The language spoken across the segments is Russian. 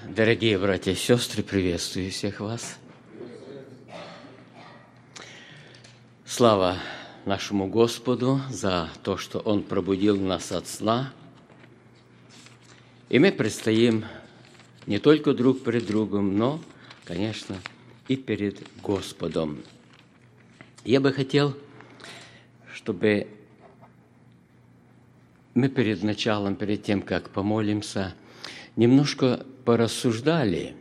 Дорогие братья и сестры, приветствую всех вас. Слава нашему Господу за то, что Он пробудил нас от сна. И мы предстоим не только друг перед другом, но, конечно, и перед Господом. Я бы хотел, чтобы мы перед началом, перед тем, как помолимся, немножко порассуждали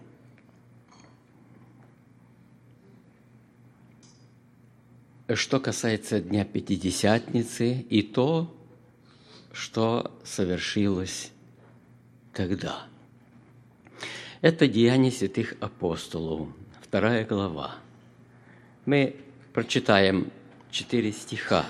что касается Дня Пятидесятницы и то, что совершилось тогда. Это Деяния святых апостолов, 2 глава. Мы прочитаем 4 стиха.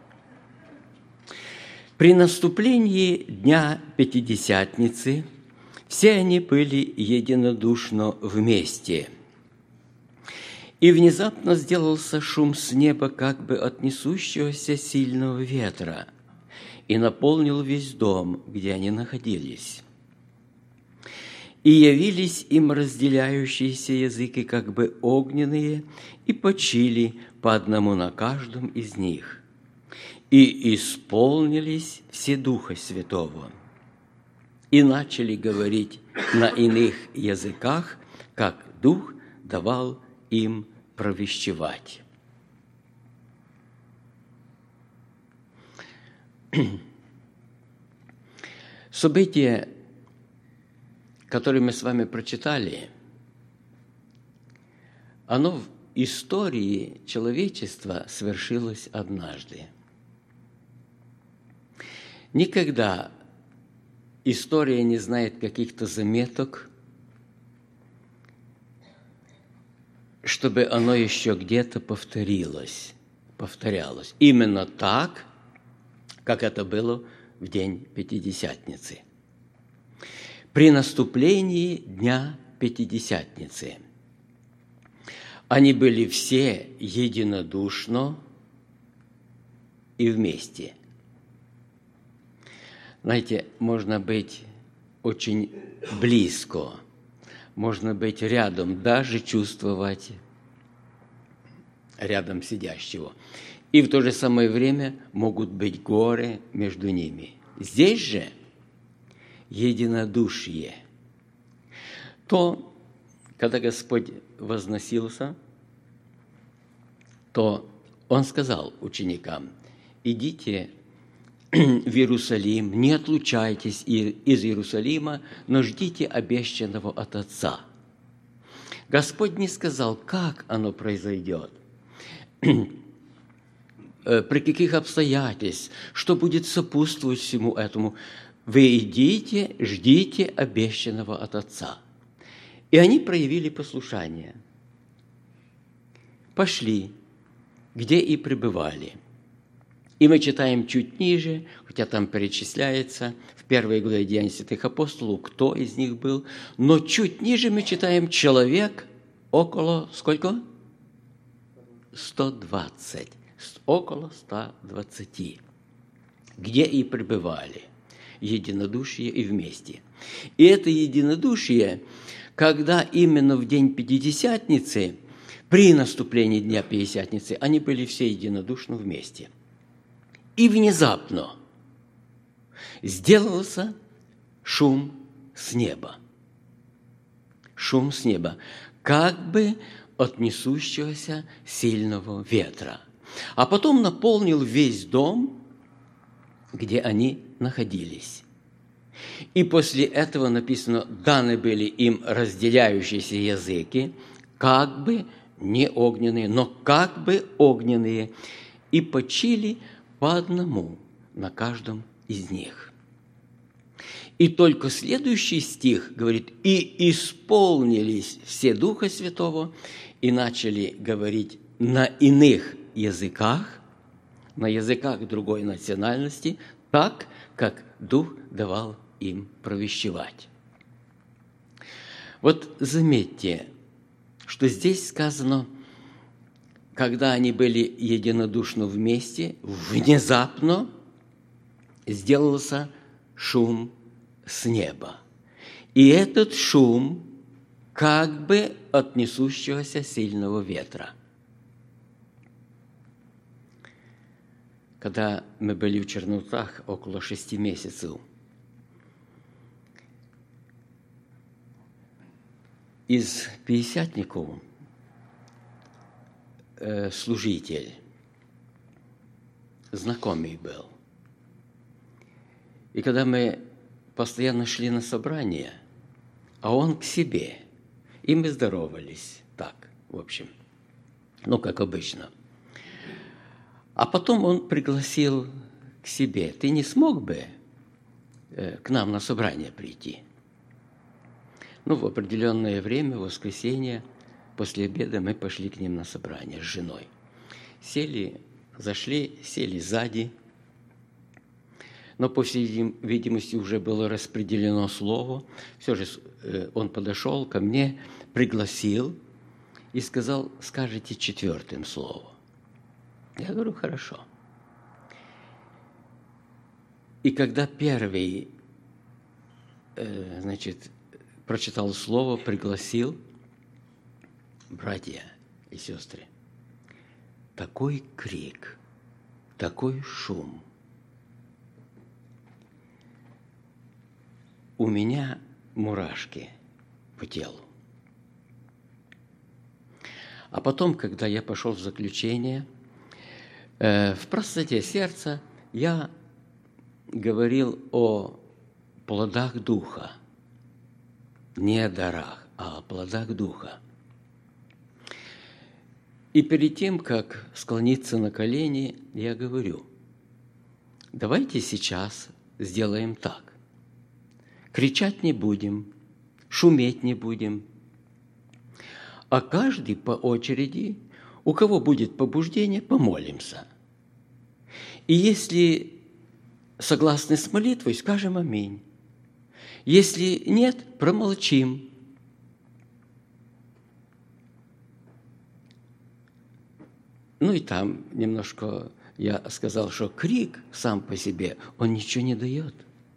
«При наступлении Дня Пятидесятницы все они были единодушно вместе. И внезапно сделался шум с неба, как бы от несущегося сильного ветра, и наполнил весь дом, где они находились. И явились им разделяющиеся языки, как бы огненные, и почили по одному на каждом из них. И исполнились все Духа Святого, и начали говорить на иных языках, как Дух давал им провещевать». Событие, которое мы с вами прочитали, оно в истории человечества свершилось однажды. Никогда история не знает каких-то заметок, чтобы оно еще где-то повторялось. Именно так, как это было в день Пятидесятницы. При наступлении Дня Пятидесятницы они были все единодушно и вместе. Знаете, можно быть очень близко, можно быть рядом, даже чувствовать рядом сидящего. И в то же самое время могут быть горы между ними. Здесь же единодушие. То, когда Господь возносился, то Он сказал ученикам: «Идите в Иерусалим, не отлучайтесь из Иерусалима, но ждите обещанного от Отца». Господь не сказал, как оно произойдет, при каких обстоятельствах, что будет сопутствовать всему этому. Вы идите, ждите обещанного от Отца. И они проявили послушание. Пошли, где и пребывали. И мы читаем чуть ниже, хотя там перечисляется в 1 главе Деяний святых апостолов, кто из них был, но чуть ниже мы читаем человек около, сколько? 120. Около 120. Где и пребывали. Единодушие и вместе. И это единодушие, когда именно в день Пятидесятницы, при наступлении Дня Пятидесятницы, они были все единодушно вместе. И внезапно сделался шум с неба. Шум с неба, как бы от несущегося сильного ветра. А потом наполнил весь дом, где они находились. И после этого написано: даны были им разделяющиеся языки, как бы не огненные, но как бы огненные, и почили по одному на каждом из них. И только следующий стих говорит: и исполнились все Духа Святого, и начали говорить на иных языках, на языках другой национальности, так, как Дух давал им провещевать. Вот заметьте, что здесь сказано, когда они были единодушно вместе, внезапно сделался шум с неба. И этот шум как бы от несущегося сильного ветра. Когда мы были в Чернухах около 6 месяцев, из пятидесятников служитель, знакомый был. И когда мы постоянно шли на собрание, а он к себе, и мы здоровались так, в общем, как обычно. А потом он пригласил к себе: ты не смог бы к нам на собрание прийти? В определенное время, в воскресенье, после обеда мы пошли к ним на собрание с женой. Сели сзади, но, по всей видимости, уже было распределено слово. Все же он подошел ко мне, пригласил и сказал: скажите 4-м слово. Я говорю: хорошо. И когда первый, прочитал слово, пригласил, братья и сестры, такой крик, такой шум. У меня мурашки по телу. А потом, когда я пошел в заключение, в простоте сердца я говорил о плодах Духа. Не о дарах, а о плодах Духа. И перед тем, как склониться на колени, я говорю: давайте сейчас сделаем так. Кричать не будем, шуметь не будем, а каждый по очереди, у кого будет побуждение, помолимся. И если согласны с молитвой, скажем аминь. Если нет, промолчим. И там немножко я сказал, что крик сам по себе, он ничего не дает.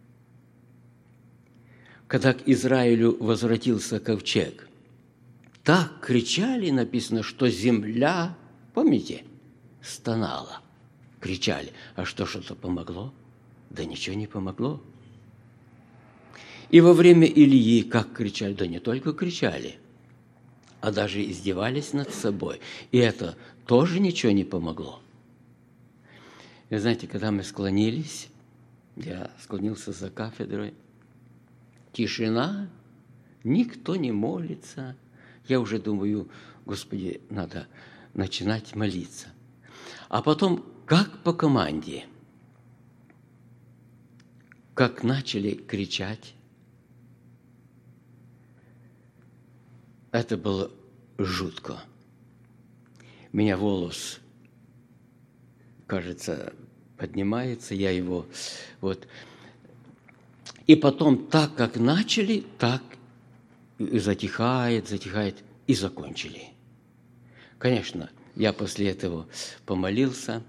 Когда к Израилю возвратился ковчег, так кричали, написано, что земля, помните, стонала. Кричали. А что-то помогло? Да ничего не помогло. И во время Илии как кричали? Да не только кричали, а даже издевались над собой. И это тоже ничего не помогло. И знаете, когда мы склонились, я склонился за кафедрой, тишина, никто не молится. Я уже думаю: Господи, надо начинать молиться. А потом, как по команде, как начали кричать, это было жутко. У меня волос, кажется, поднимается, я его И потом, так как начали, так и затихает, и закончили. Конечно, я после этого помолился,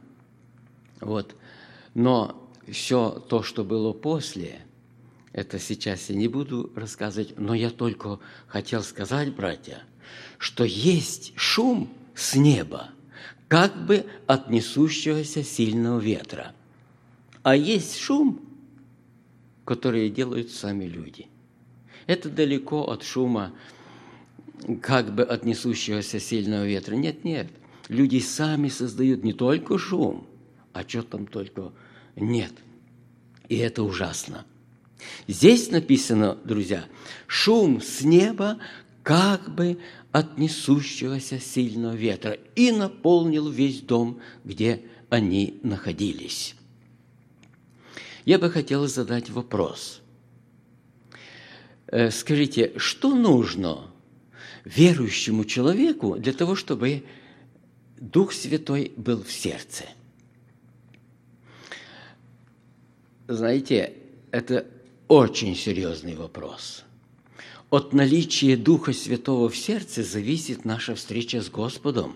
но все то, что было после, это сейчас я не буду рассказывать, но я только хотел сказать, братья, что есть шум с неба, как бы от несущегося сильного ветра, а есть шум, который делают сами люди. Это далеко от шума, как бы от несущегося сильного ветра. Нет. Люди сами создают не только шум, а что там только нет. И это ужасно. Здесь написано, друзья, шум с неба, как бы от несущегося сильного ветра, и наполнил весь дом, где они находились. Я бы хотел задать вопрос. Скажите, что нужно верующему человеку для того, чтобы Дух Святой был в сердце? Знаете, это очень серьезный вопрос. От наличия Духа Святого в сердце зависит наша встреча с Господом.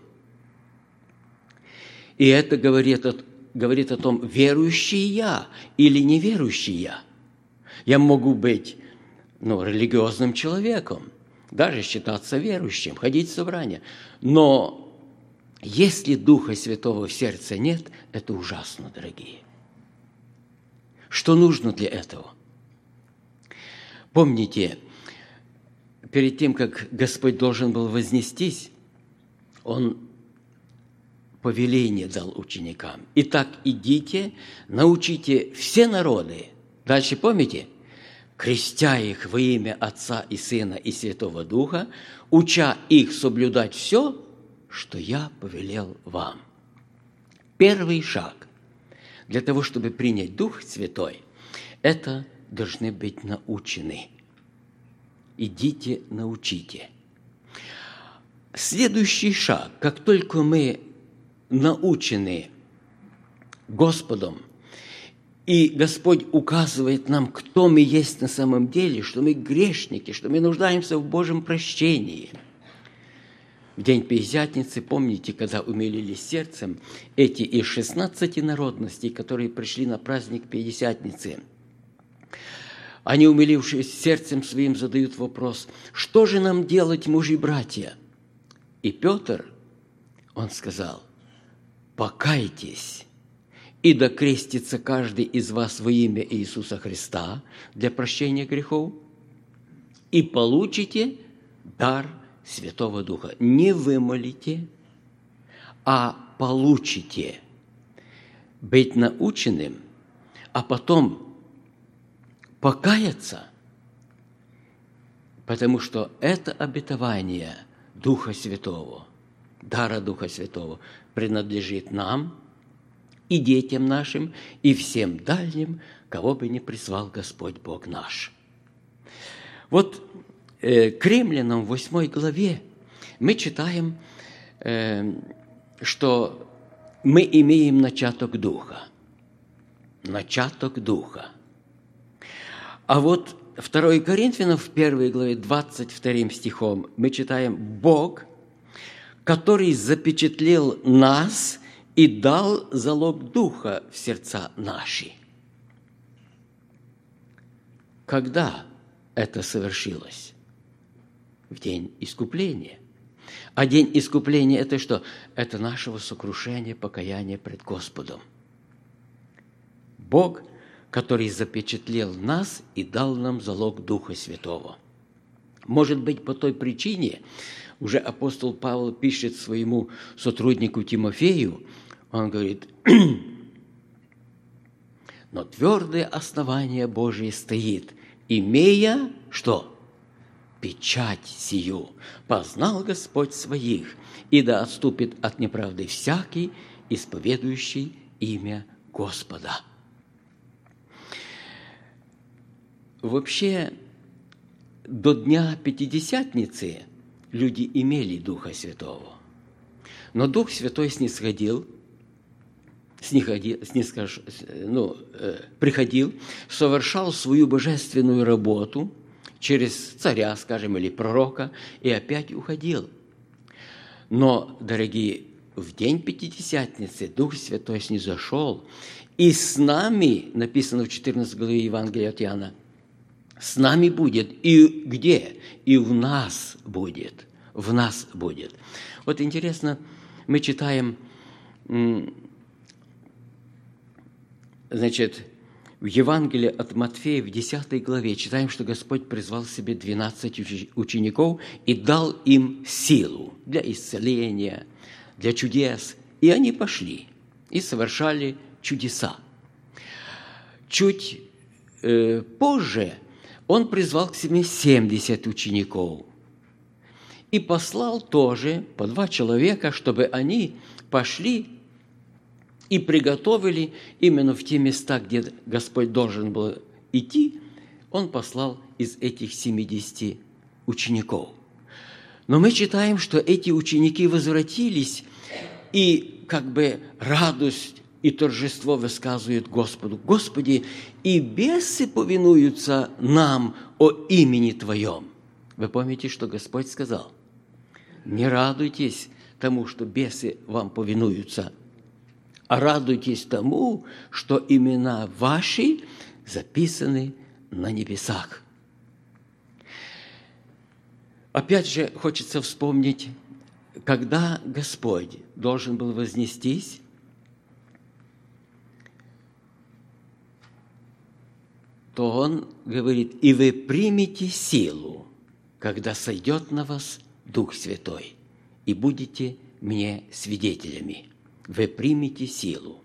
И это говорит о том, верующий я или неверующий я. Я могу быть, религиозным человеком, даже считаться верующим, ходить в собрания. Но если Духа Святого в сердце нет, это ужасно, дорогие. Что нужно для этого? Помните, перед тем, как Господь должен был вознестись, Он повеление дал ученикам. Итак, идите, научите все народы. Дальше помните? Крестя их во имя Отца и Сына и Святого Духа, уча их соблюдать все, что я повелел вам. Первый шаг для того, чтобы принять Дух Святой, это должны быть научены. Идите, научите. Следующий шаг, как только мы научены Господом, и Господь указывает нам, кто мы есть на самом деле, что мы грешники, что мы нуждаемся в Божьем прощении. В день Пятидесятницы, помните, когда умилились сердцем эти из 16 народностей, которые пришли на праздник Пятидесятницы, они, умилившись сердцем своим, задают вопрос: что же нам делать, мужи и братья? И Петр, он сказал: покайтесь, и да крестится каждый из вас во имя Иисуса Христа для прощения грехов, и получите дар Святого Духа. Не вымолите, а получите. Быть наученным, а потом покаяться, потому что это обетование Духа Святого, дара Духа Святого, принадлежит нам и детям нашим, и всем дальним, кого бы ни призвал Господь Бог наш. Вот к Римлянам в 8 главе мы читаем, что мы имеем начаток Духа. Начаток Духа. А вот 2 Коринфянам в 1 главе 22 стихом мы читаем: Бог, который запечатлел нас и дал залог Духа в сердца наши. Когда это совершилось? В день искупления. А день искупления – это что? Это нашего сокрушения, покаяния пред Господом. Бог, который запечатлел нас и дал нам залог Духа Святого. Может быть, по той причине уже апостол Павел пишет своему сотруднику Тимофею, он говорит: но твердое основание Божие стоит, имея что? Печать сию. Познал Господь своих, и да отступит от неправды всякий, исповедующий имя Господа. Вообще, до дня Пятидесятницы люди имели Духа Святого. Но Дух Святой приходил, совершал свою божественную работу через царя, скажем, или пророка, и опять уходил. Но, дорогие, в день Пятидесятницы Дух Святой снизошел, и с нами, написано в 14 главе Евангелия от Иоанна, с нами будет. И где? И в нас будет. В нас будет. Вот интересно, мы читаем, в Евангелии от Матфея в 10 главе читаем, что Господь призвал себе 12 учеников и дал им силу для исцеления, для чудес. И они пошли и совершали чудеса. Чуть позже Он призвал к себе 70 учеников и послал тоже по 2 человека, чтобы они пошли и приготовили именно в те места, где Господь должен был идти. Он послал из этих 70 учеников. Но мы читаем, что эти ученики возвратились и радость и торжество высказывают Господу: Господи, и бесы повинуются нам о имени Твоем. Вы помните, что Господь сказал? Не радуйтесь тому, что бесы вам повинуются, а радуйтесь тому, что имена ваши записаны на небесах. Опять же, хочется вспомнить, когда Господь должен был вознестись, то Он говорит: «И вы примете силу, когда сойдет на вас Дух Святой, и будете мне свидетелями». Вы примете силу.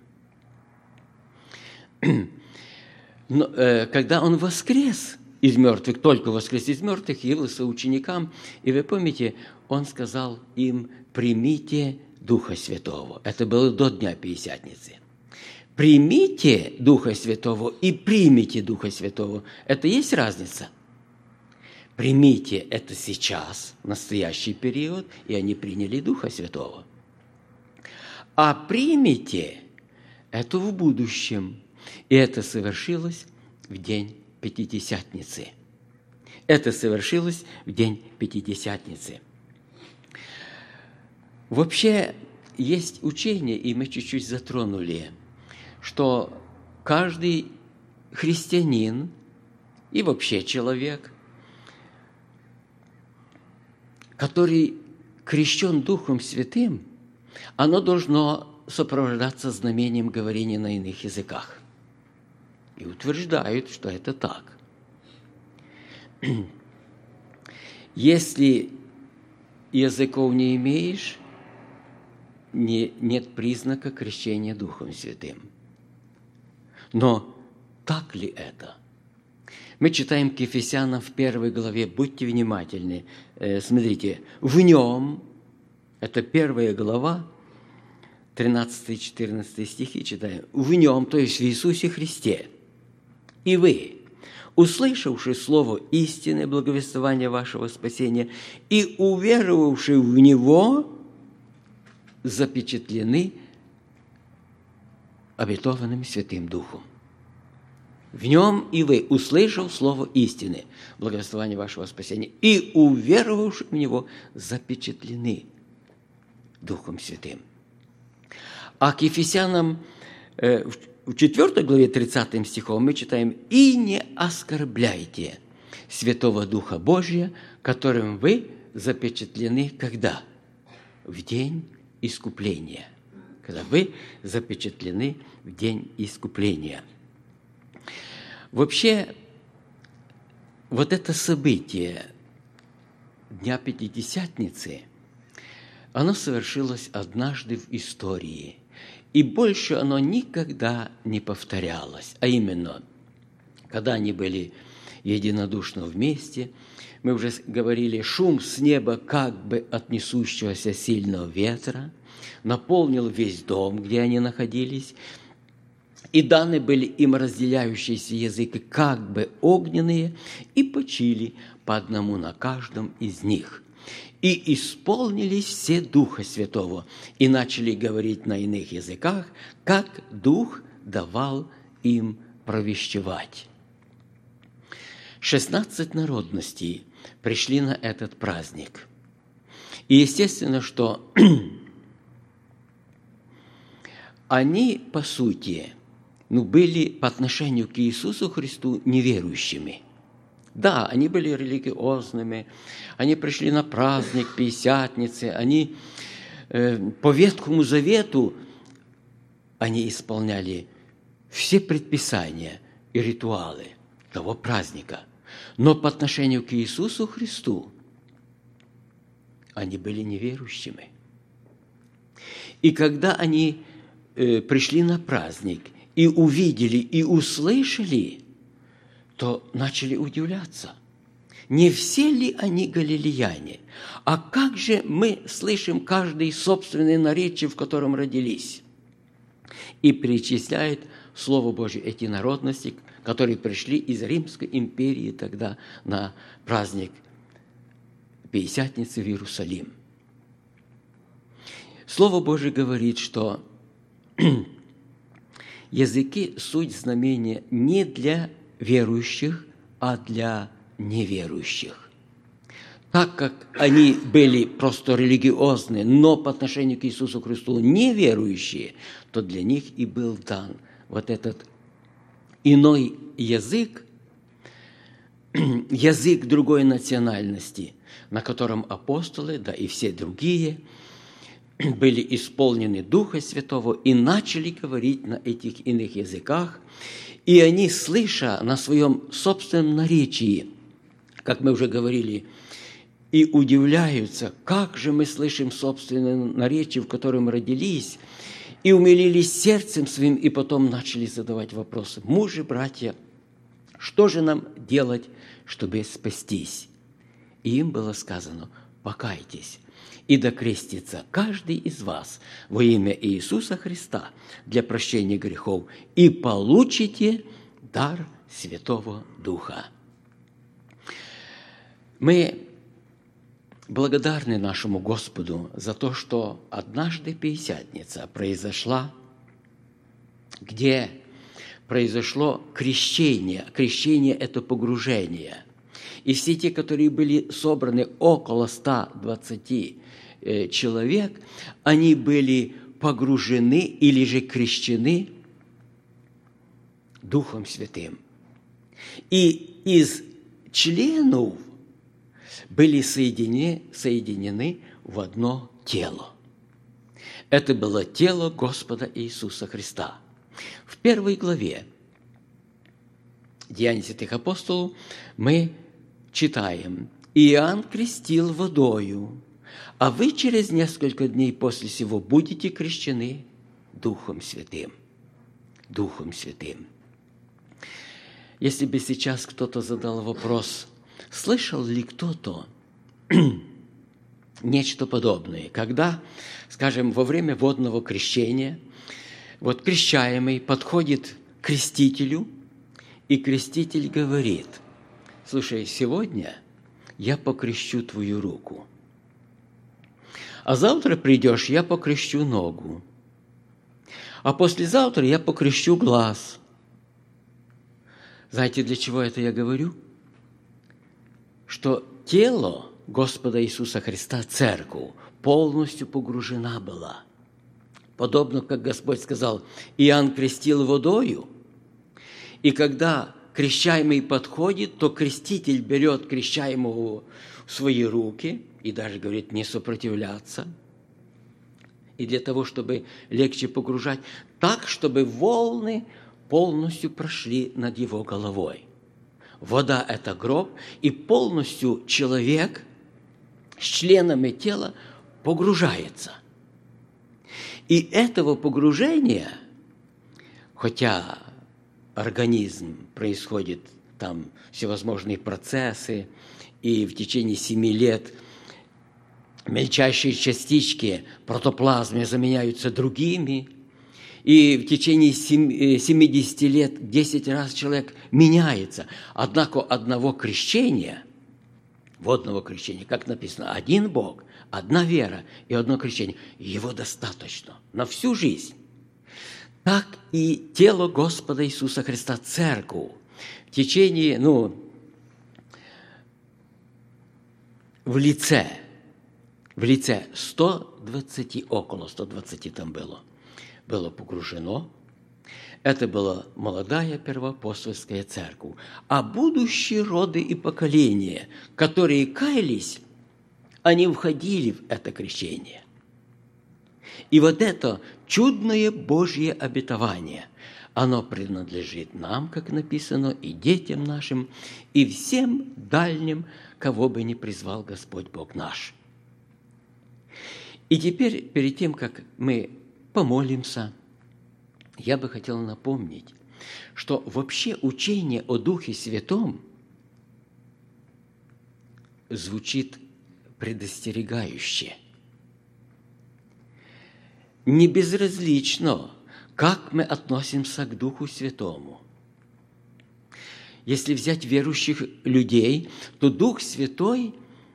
Но, когда Он воскрес из мертвых, только воскрес из мертвых, явился ученикам, и вы помните, Он сказал им: «Примите Духа Святого». Это было до Дня Пятидесятницы. Примите Духа Святого и примите Духа Святого. Это есть разница? Примите – это сейчас, настоящий период, и они приняли Духа Святого. А примите – это в будущем, и это совершилось в день Пятидесятницы. Это совершилось в день Пятидесятницы. Вообще, есть учение, и мы чуть-чуть затронули, что каждый христианин и вообще человек, который крещен Духом Святым, оно должно сопровождаться знамением говорения на иных языках. И утверждают, что это так. Если языков не имеешь, нет признака крещения Духом Святым. Но так ли это? Мы читаем к Ефесянам в 1 главе, будьте внимательны, смотрите, в нем, это 1 глава, 13-14 стихи читаем, в нем, то есть в Иисусе Христе, и вы, услышавши слово истины, благовествования вашего спасения, и уверовавши в Него, запечатлены обетованным Святым Духом. В нем и вы, услышав слово истины, благовествование вашего спасения, и уверовавши в Него, запечатлены Духом Святым. А к Ефесянам в 4 главе 30 стихом мы читаем: «И не оскорбляйте Святого Духа Божия, которым вы запечатлены когда? В день искупления». Когда вы запечатлены в день искупления. Вообще, вот это событие Дня Пятидесятницы, оно совершилось однажды в истории, и больше оно никогда не повторялось. А именно, когда они были единодушно вместе, мы уже говорили, шум с неба как бы от несущегося сильного ветра наполнил весь дом, где они находились, и даны были им разделяющиеся языки, как бы огненные, и почили по одному на каждом из них. И исполнились все Духа Святого, и начали говорить на иных языках, как Дух давал им провещевать. 16 народностей пришли на этот праздник. И естественно, что они, по сути, были по отношению к Иисусу Христу неверующими. Да, они были религиозными, они пришли на праздник Пятидесятницы, они по Ветхому Завету они исполняли все предписания и ритуалы того праздника. Но по отношению к Иисусу Христу они были неверующими. И когда они пришли на праздник и увидели, и услышали, то начали удивляться. Не все ли они галилеяне? А как же мы слышим каждый собственное наречие, в котором родились? И перечисляет Слово Божие эти народности, которые пришли из Римской империи тогда на праздник Пятидесятницы в Иерусалим. Слово Божие говорит, что языки – суть знамения не для верующих, а для неверующих. Так как они были просто религиозны, но по отношению к Иисусу Христу неверующие, то для них и был дан вот этот иной язык, язык другой национальности, на котором апостолы, да и все другие, были исполнены Духа Святого и начали говорить на этих иных языках, и они, слыша на своем собственном наречии, как мы уже говорили, и удивляются, как же мы слышим собственное наречие, в котором родились, и умилились сердцем своим, и потом начали задавать вопросы. Мужи, братья, что же нам делать, чтобы спастись? И им было сказано: покайтесь, и докрестится каждый из вас во имя Иисуса Христа для прощения грехов, и получите дар Святого Духа. Мы благодарны нашему Господу за то, что однажды Пятидесятница произошла, где произошло крещение. Крещение – это погружение. И все те, которые были собраны, около 120 человек, они были погружены или же крещены Духом Святым. И из членов были соединены в одно тело. Это было тело Господа Иисуса Христа. В 1 главе Деяний святых апостолов мы читаем: «Иоанн крестил водою, а вы через несколько дней после сего будете крещены Духом Святым». Духом Святым. Если бы сейчас кто-то задал вопрос, слышал ли кто-то нечто подобное, когда, скажем, во время водного крещения, вот крещаемый подходит к крестителю, и креститель говорит: слушай, сегодня я покрещу твою руку, а завтра придешь, я покрещу ногу, а послезавтра я покрещу глаз. Знаете, для чего это я говорю? Что тело Господа Иисуса Христа, церковь, полностью погружена была. Подобно, как Господь сказал: Иоанн крестил водою, и когда крещаемый подходит, то креститель берет крещаемого в свои руки и даже говорит не сопротивляться. И для того, чтобы легче погружать, так, чтобы волны полностью прошли над его головой. Вода – это гроб, и полностью человек с членами тела погружается. И этого погружения, хотя организм происходит, там всевозможные процессы, и в течение 7 лет мельчайшие частички протоплазмы заменяются другими, и в течение 70 лет 10 раз человек меняется. Однако одного крещения, водного крещения, как написано, один Бог, одна вера и одно крещение, его достаточно на всю жизнь. Так и тело Господа Иисуса Христа, церковь, в течение, в лице 120, около 120 там было погружено. Это была молодая первоапостольская церковь. А будущие роды и поколения, которые каялись, они входили в это крещение. И вот это чудное Божье обетование, оно принадлежит нам, как написано, и детям нашим, и всем дальним, кого бы ни призвал Господь Бог наш. И теперь, перед тем, как мы помолимся, я бы хотел напомнить, что вообще учение о Духе Святом звучит предостерегающе. Не безразлично, как мы относимся к Духу Святому. Если взять верующих людей, то Дух Святой,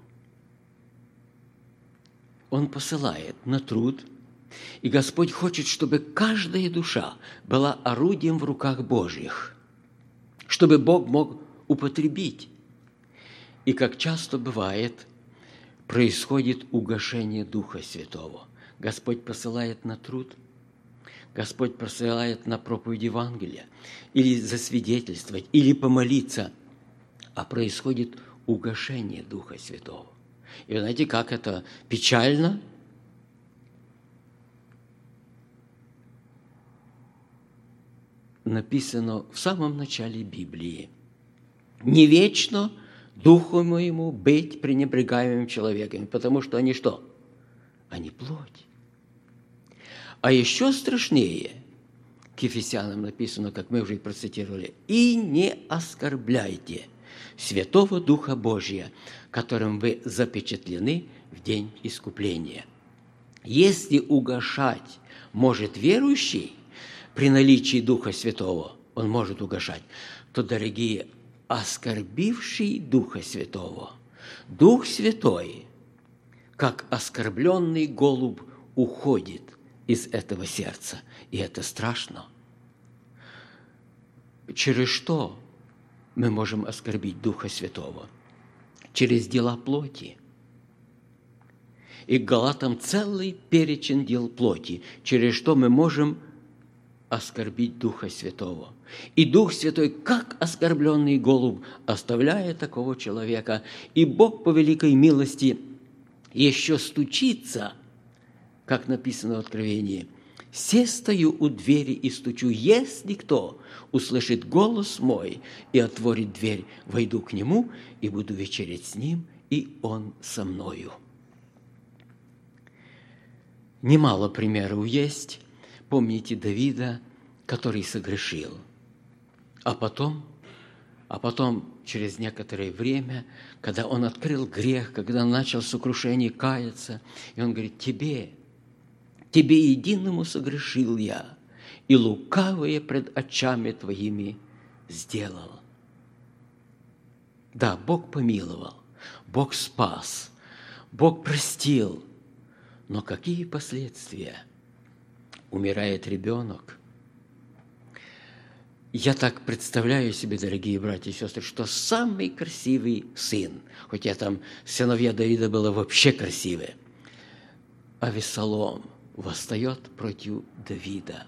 Он посылает на труд, и Господь хочет, чтобы каждая душа была орудием в руках Божьих, чтобы Бог мог употребить. И как часто бывает, происходит угошение Духа Святого. Господь посылает на труд, Господь посылает на проповедь Евангелия, или засвидетельствовать, или помолиться. а происходит угошение Духа Святого. И вы знаете, как это печально? Написано в самом начале Библии: «Не вечно Духу моему быть пренебрегаемым человеком», потому что они что? Они плоть. А еще страшнее, к Ефесянам написано, как мы уже процитировали: «И не оскорбляйте Святого Духа Божия, которым вы запечатлены в день искупления». Если угошать может верующий при наличии Духа Святого, он может угошать, то, дорогие, оскорбивший Духа Святого, Дух Святой, как оскорбленный голубь, уходит из этого сердца. И это страшно. Через что мы можем оскорбить Духа Святого? Через дела плоти. И к Галатам целый перечень дел плоти, через что мы можем оскорбить Духа Святого. И Дух Святой, как оскорбленный голубь, оставляет такого человека, и Бог по великой милости еще стучится, как написано в Откровении: «Се стою у двери и стучу, если кто услышит голос мой и отворит дверь, войду к нему и буду вечерять с ним, и он со мною». Немало примеров есть. Помните Давида, который согрешил. А потом, через некоторое время, когда он открыл грех, когда он начал в сокрушении каяться, и он говорит: «Тебе единому согрешил я, и лукавое пред очами твоими сделал». Да, Бог помиловал, Бог спас, Бог простил. Но какие последствия? Умирает ребенок. Я так представляю себе, дорогие братья и сестры, что самый красивый сын, хотя там сыновья Давида было вообще красивые, Авессалом восстает против Давида.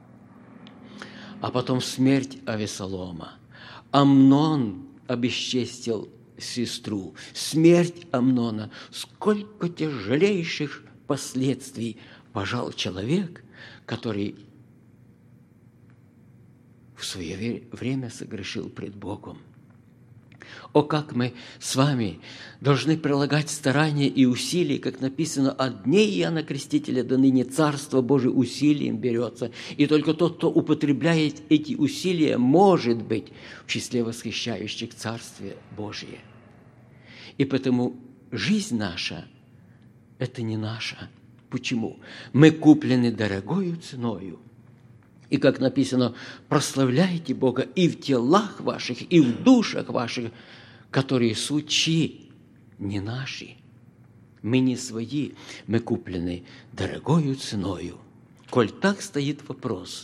А потом смерть Авессалома. Амнон обесчестил сестру. Смерть Амнона. Сколько тяжелейших последствий пожал человек, который в свое время согрешил пред Богом. О, как мы с вами должны прилагать старания и усилия, как написано: «От дней Иоанна Крестителя до ныне Царство Божие усилием берется». И только тот, кто употребляет эти усилия, может быть в числе восхищающих Царствие Божие. И потому жизнь наша – это не наша. Почему? Мы куплены дорогою ценою. И, как написано, прославляйте Бога и в телах ваших, и в душах ваших, которые сучи не наши. Мы не свои, мы куплены дорогою ценою. Коль так стоит вопрос,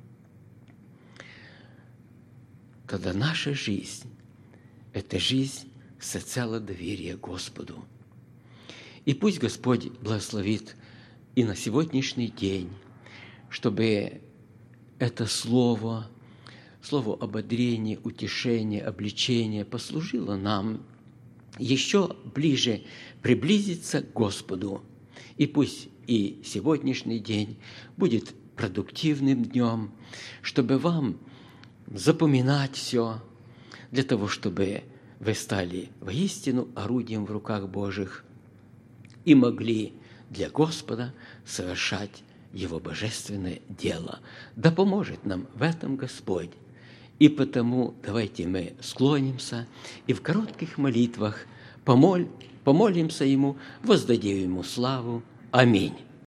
тогда наша жизнь – это жизнь всецело доверия Господу. И пусть Господь благословит и на сегодняшний день, чтобы это слово ободрения, утешения, обличения послужило нам еще ближе приблизиться к Господу. И пусть и сегодняшний день будет продуктивным днем, чтобы вам запоминать все, для того, чтобы вы стали воистину орудием в руках Божьих и могли для Господа совершать Его божественное дело. Да поможет нам в этом Господь. И потому давайте мы склонимся и в коротких молитвах помолимся Ему, воздадим Ему славу. Аминь.